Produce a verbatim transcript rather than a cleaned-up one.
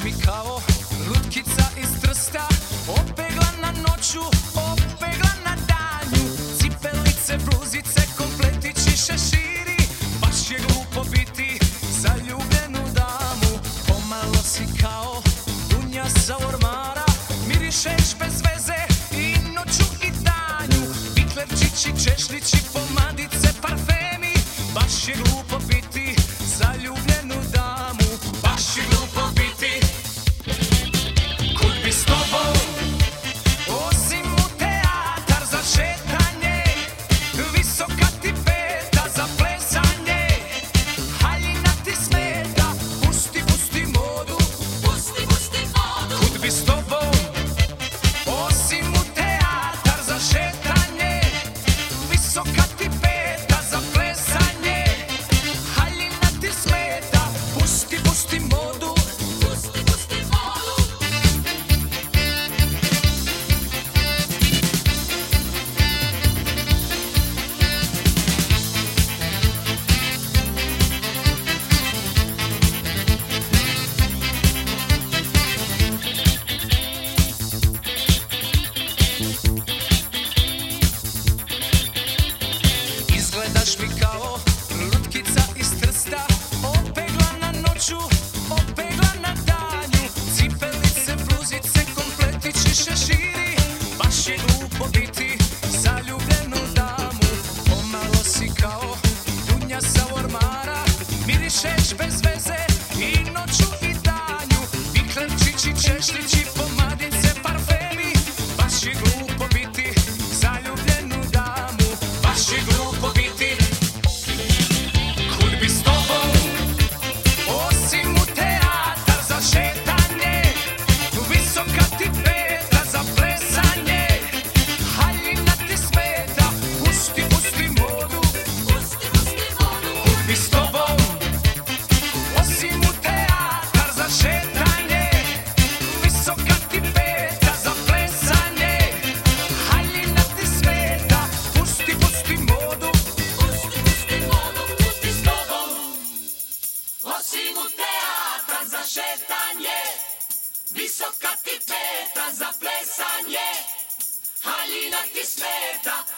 mi kao lutkica iz Trsta, opegla na noću, opegla na danju. Cipelice, bluzice, kompletići, šeširi, baš je glupo biti zaljubljenu damu. Pomalo si kao dunja sa ormara, mirišeš bez veze i noću i danju. Biklerčići, češlići, pomadice, parfemi, baš je glupo biti zaljubljenu damu. Baš je glupo biti. Kud bi s tobom, osim u teatar za šetanje, visoka ti peta za plesanje, haljina ti smeta, pusti, pusti modu, pusti, pusti modu. Kud bi s tobom, osim u teatar za šetanje, visoka ti peta za plesanje, haljina ti smeta, pusti, pusti modu, pusti, pusti modu. Izgledaš mi kao lutkica iz Trsta, opegla na noću, opegla na danju. Cipelice, bluzice, kompletići, šeširi, baš je glupo biti zaljubljenu damu. Pomalo si kao dunja sa ormara, mirišeš bez veze i noću i danju. Biklerčići, češlići, pomadice, parfemi, baš je glupo biti zaljubljenu damu. Baš je glupo biti. Kud bi s tobom, osim u teatar za šetanje, visoka ti peta za plesanje, haljina ti smeta, pusti, pusti modu, pusti, pusti modu. Kud bi s tobom, osim u teatar za šetanje, visoka ti peta za plesanje, haljina ti smeta, pusti, pusti modu, pusti, pusti modu. Kud bi s tobom, osim u teatar za šetanje, visoka ti peta za plesanje, haljina ti smeta,